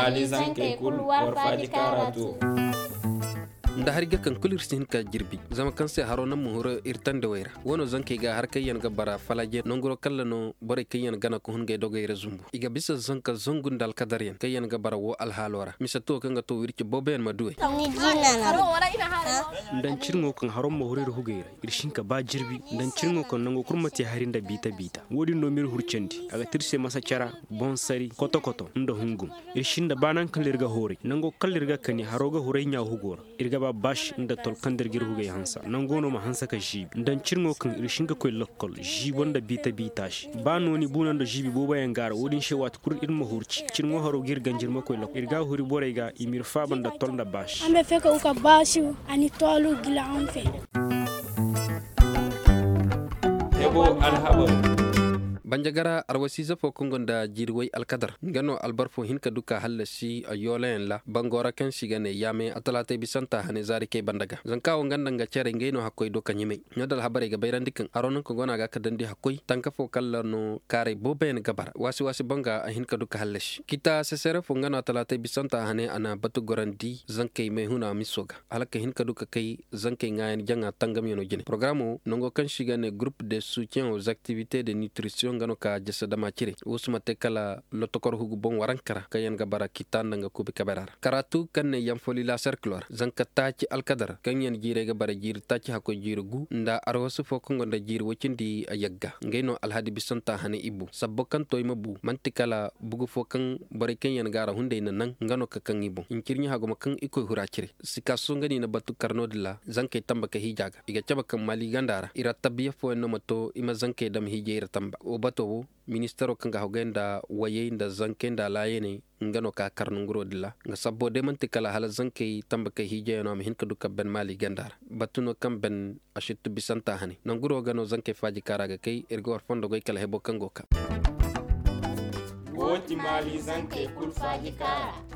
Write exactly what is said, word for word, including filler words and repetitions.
mali zanke kul war faji karatu. nda hariga kan kulir sin ka jirbi zama kan se harona muhura irtan de wayra wono zanke ga har kayan ga bara falaje nongoro kala no bore kayan gana ko hunge doge rezumbu iga bisa zanka zongun dal kadariyan kayan ga bara wo al halwara misato kan ga to wirki boben maduwe ni jina na dan cirngo kan haron muhurir hugayra irshin ka ba jirbi dan cirngo kan nango kurmati harinda bita bita wodi no mir hurcendi aga tirse masa cara bon sari koto koto ndo hungum irshin da banan kalirga hore nango kalirga kani haroga hurai nya hugora irga ba bash inda tol kandir gir hugay hansa nangono ma hansa ka jibi dan cirngo kan irshin ka koy lokkol jibonda bita bita shi ba noni bunan do jibi boba yan gara wodin shewat kur irma hurci cirngo haro gir ganjir ma koy lok irga huri borega imir faban da tol da bash ambe feka uka bashi ani tolu gila amfe hebo alhabo banjagara arwasi zafo kungonda jirwai alkadar ngano albarfo hinka duka halasi ayolen la bangora kan sigane yame atalate bisanta hane zari ke bandaga zankawo ngandanga cere ngeno hakoy do kanyime nyodal habare ga bayran dikan aronon ko gona ga kadandi hakoy tanka fo kallano kare boben gabar wasi wasi banga hinka duka halasi kita sesere fo ngano atalate bisanta hane ana batu gorandi zankay me huna misoga alaka hinka duka kay zankay ngayen janga tangam yono jene programo nongo kan sigane groupe de soutien aux activités de nutrition ngano ka jessa dama cire usuma te kala lotokor hugu bon warankara kayen ga bara kitanda nga kubi kabarara karatu kanne yam foli la circular zanka taci alkadar kanyen jire ga bara jir taci hako jir gu nda arwasu foko ngonda jir wacindi ayagga ngeno alhadi bisanta hane ibu sabbo kan toy mabu mantikala bugu fokan bare kanyen gara hunde nan ngano ka kan ibu inkirnya hago makan iko hura cire sikaso ngani na batu karno dilla zanka tamba ka hijaga iga caba kan mali gandara ira tabiya fo no mato ima zanka dam hije ira tamba to ministero kanga hogenda waye nda zankenda layene ngano ka karnungro dilla nga sabbo de man tikala hala zanke tambaka hije no am hinka duka ben mali gandar batuno kam ben ashitu bisanta hani nanguro gano zanke faji karaga kay ergo fondo goy kala hebo kango ka woti mali zanke kul faji kara